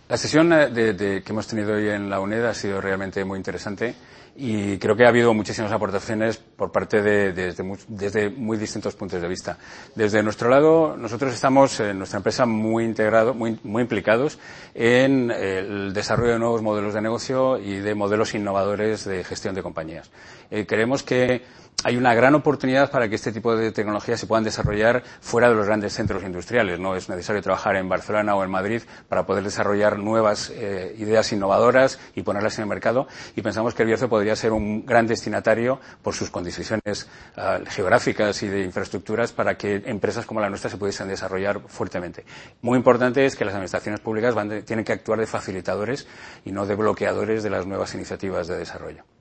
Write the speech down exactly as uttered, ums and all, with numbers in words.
La sesión de, de, que hemos tenido hoy en la UNED ha sido realmente muy interesante y creo que ha habido muchísimas aportaciones por parte de, de, desde, muy, desde muy distintos puntos de vista. Desde nuestro lado, nosotros estamos en nuestra empresa muy integrados, muy, muy implicados en el desarrollo de nuevos modelos de negocio y de modelos innovadores de gestión de compañías. Eh, creemos que hay una gran oportunidad para que este tipo de tecnologías se puedan desarrollar fuera de los grandes centros industriales. No es necesario trabajar en Barcelona o en Madrid para poder desarrollar nuevas eh, ideas innovadoras y ponerlas en el mercado. Y pensamos que el Bierzo podría ser un gran destinatario por sus condiciones uh, geográficas y de infraestructuras para que empresas como la nuestra se pudiesen desarrollar fuertemente. Muy importante es que las administraciones públicas van de, tienen que actuar de facilitadores y no de bloqueadores de las nuevas iniciativas de desarrollo.